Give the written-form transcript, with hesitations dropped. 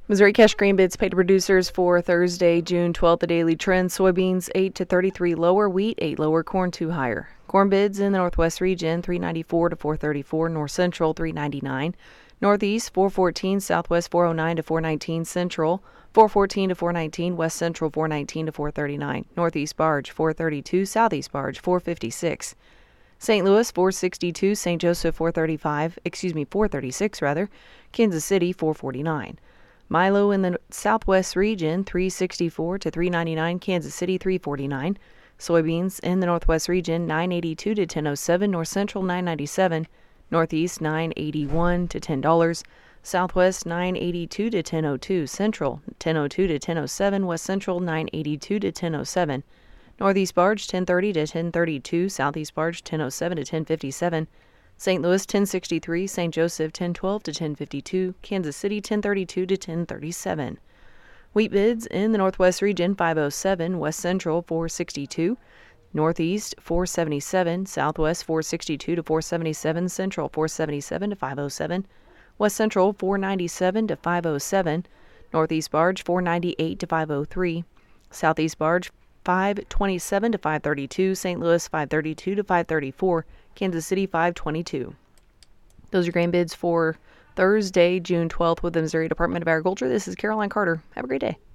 Missouri cash grain bids paid to producers for Thursday, June 12th. The daily trend: soybeans 8 to 33 lower, wheat 8 lower, corn 2 higher. Corn bids in the Northwest region: 394 to 434, North Central 399, Northeast 414, Southwest 409 to 419, Central 414 to 419, West Central 419 to 439, Northeast barge 432, Southeast barge 456. St. Louis 462, St. Joseph 436 rather, Kansas City 449. Milo in the Southwest region 364 to 399, Kansas City 349. Soybeans in the Northwest region 982 to 1007, North Central 997, Northeast 981 to $10, Southwest 982 to 1002, Central 1002 to 1007, West Central 982 to 1007, Northeast barge 1030 to 1032, Southeast barge 1007 to 1057, St. Louis 1063, St. Joseph 1012 to 1052, Kansas City 1032 to 1037. Wheat bids in the Northwest region 507, West Central 462, Northeast 477, Southwest 462 to 477, Central 477 to 507, West Central 497 to 507, Northeast barge 498 to 503, Southeast barge 527 to 532, St. Louis 532 to 534, Kansas City 522. Those are grain bids for Thursday, June 12th with the Missouri Department of Agriculture. This is Caroline Carter. Have a great day.